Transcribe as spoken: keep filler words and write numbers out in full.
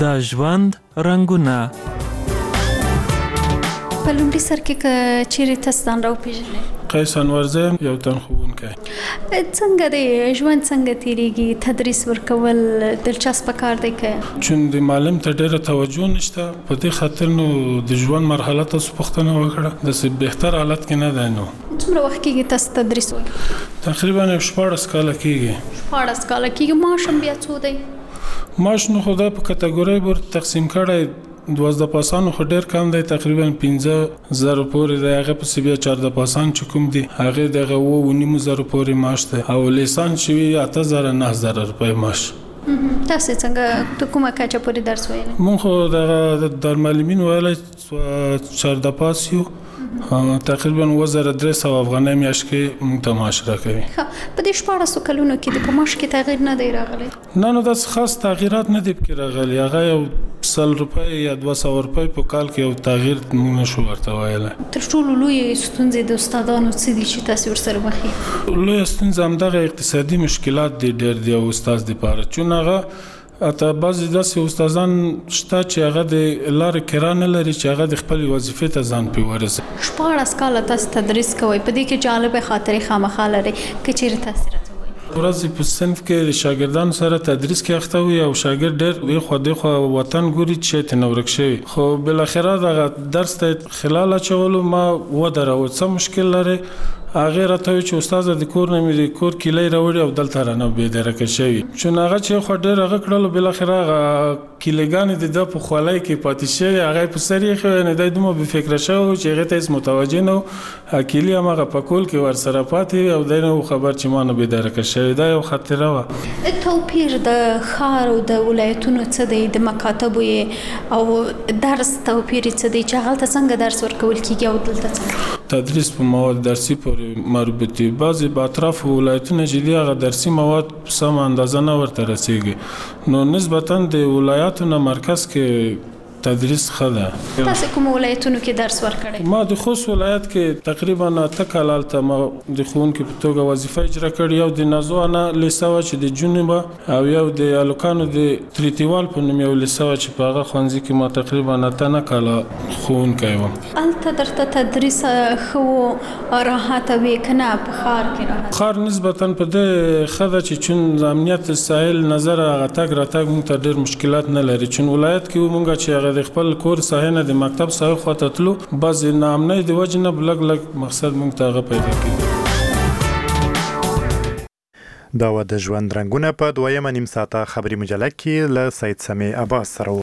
د ژوند رنګونه. په لومړي سر کې که چیرې تاسو ځان راوپېژنئ؟ قیس انورزی یم، یو تن ښوونکی. څنګه دی ژوند څنګه تېرېږي؟ تدریس ورکول دلچسپه کار دی که؟ چون د معلم ته ډېره توجه نشته، په دې خاطر نو د ژوند مرحله تاسو پوښتنه وکړه، داسې بهتر حالت کې نه دی. نو څومره وخت کېږي تاسو تدریس وکړئ؟ تقریبا یو شپاړس کاله کېږي. شپاړس کاله کېږي. معاش هم بیا څو دی؟ معاش نو خو دا په کټګورۍ ورته تقسیم کړی، دوازده پاسانو خو ډېر کم دی، تقریبا پنځه زره پورې دی. هغه پسې بیا چارده پاسان چې کوم دي هغې دغه اوه و نیمو زرو پورې معاش دی، او لیسانس چې وي اته زره نه زره روپۍ معاش. تاسې څنګه د کومه کچه پورې درس ویلی؟ مونږ خو دغه دارالمعلمین ویلی چارده پاس یو، تقریبا اوه زره درې سوه افغانۍ میاشت کې مونږ ته معاش راکوي. په دې شپاړسو کلونو کې د په معاش کې تغییر نه دی راغلی؟ نه نو داسې خاص تغییرات نه دي پکې راغلي. هغه یو سل روپۍ یا دوه سوه روپۍ په کال کې یو تغییر مونږ نشو ورته ویلی. تر ټولو لویې ستونزې د استادانو څه دي چې تاسې ورسره مخ یې؟ لویه ستونزه همدغه اقتصادي مشکلات دي ډېر دي او استاد دپاره، چون هغه اته بعضې داسې استادان شته چې هغه د لارې کرا نه لري چې هغه د خپلې وظیفې ته ځان پرې ورسوي. شپاړس کاله تاسو تدریس کوئ، په دې کې جالبې خاطرې خامخا لرئ، که چیرې تاسې راته ووایئ؟ ورځې په صنف کې د شاګردانو سره تدریس کې اخته وي او شاګرد ډېر دېخوا دېخوا وطن ګوري چې شی ترې نه ورک شوي، خو بالاخره دغه درس ته خلال اچولو ما ودروه څه مشکل لري. هغې راته وویل چې استاده د کور نه مې د کور کیلۍ راوړي او دلته رانه بېدرکه شوي، چون هغه چې خو ډېر هغه کړلو بالاخره هغه کیلېګانې د ده په خولۍ کې پاتې شوې، هغه یې په سر ایښې وی، نو دی دومره بېفکره شوی و چې هغې ته هېڅ متوجه نه و، کیلي هماغه په کول کې ورسره پاتې وي او دی نه و خبر چې ما نه بېدرکه شوې. دا یو خاطره وه. توپیر د ښار او د ولایتونو څه دی؟ د مکاتبو یې او درس توپیر یې څه دی چې هلته څنګه درس ورکول کېږي او دلته څنګه؟ تدریس په مواد درسي پورې مربوط دي. بعضې په اطرافو ولایتونه چې دي هغه درسي مواد په سمه اندازه نه ورته رسېږي، نو نسبتا د ولایاتو نه مرکز کې تدریس ښه ده. تاسې کوم ولایتونو کې درس ورکړی؟ ما د خوست ولایت کې تقریبا اته کاله هلته ما د ښوونکي په توګه وظیفه اجرا کړې. یو د نازو انا لیسه وه چې د جونې وه، او یو د هلکانو د تریتیوال په نوم یو لیسه وه چې په هغه ښوونځي کې ما تقریبا اته نه کاله ښوونکی وم. هلته درته تدریس ښه و، راحته وې که نه په ښار کې راحته؟ ښار نسبتا په دې ښه ده چې چون د امنیت ساحل نظره هغه تګ راتګ مونږ ته ډېر مشکلات نه لري، چون ولایت کې مونږ چې هغه د خپل کور ساحې نه د مکتب ساحې خواته تلو، بعضې ناامنۍ د وجې نه لږ لږ مقصد مونږ ته هغه پیدا کېږي. دا و د ژوند رنګونه په دویمه نیم ساعته خبري مجله کې له سید سمیع عباس سره.